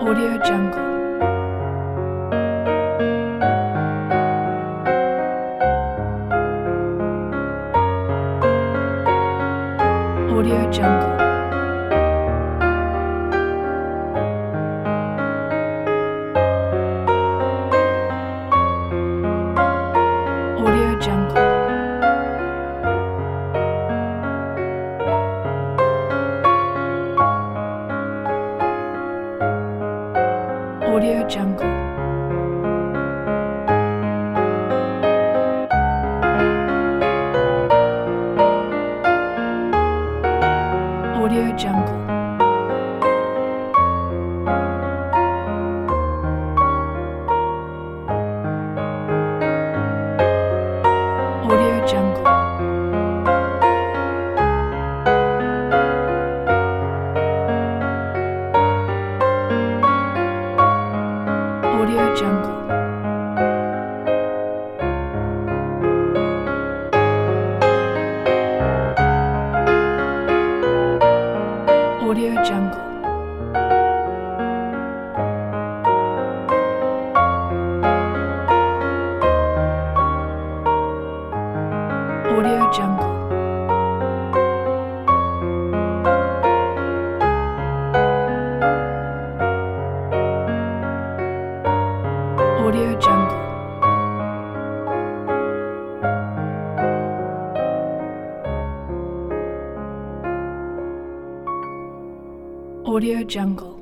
Audio Jungle. Audio Jungle. Audio Jungle. Audio Jungle. Audio Jungle. Audio Jungle. Audio Jungle. Audio Jungle. Audio Jungle. Audio Jungle. Audio Jungle.